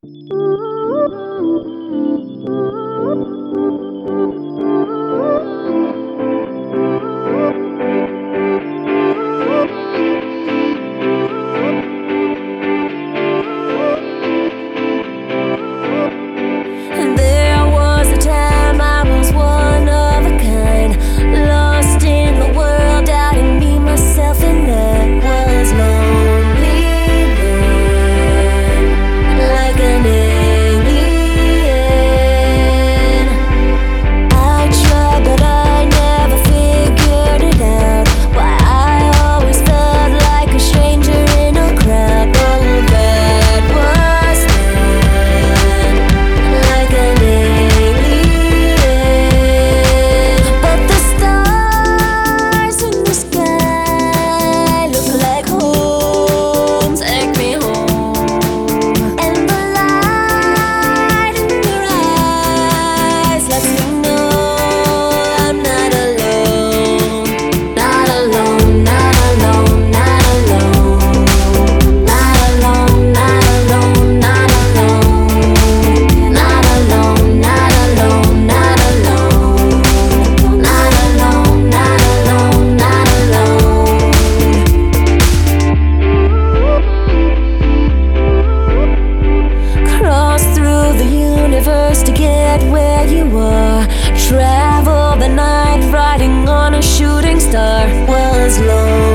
There was a time I was one of a kind, lost in the world, doubting me, myself, and I was lonely then, like an alien. I tried, but I never figured it out, why I always felt like a stranger in a crowd. Oh, that was then, like an alien. But the stars in the sky look like home, take me home. And the light in your eyes lets me know I'm not alone. Not alone, not alone, not alone. Not alone, not alone, not alone. Not alone, not alone, not alone. Not alone, not alone, not alone. Cross through the universe to get where you are. Travel the night riding on a shooting star. Was lonely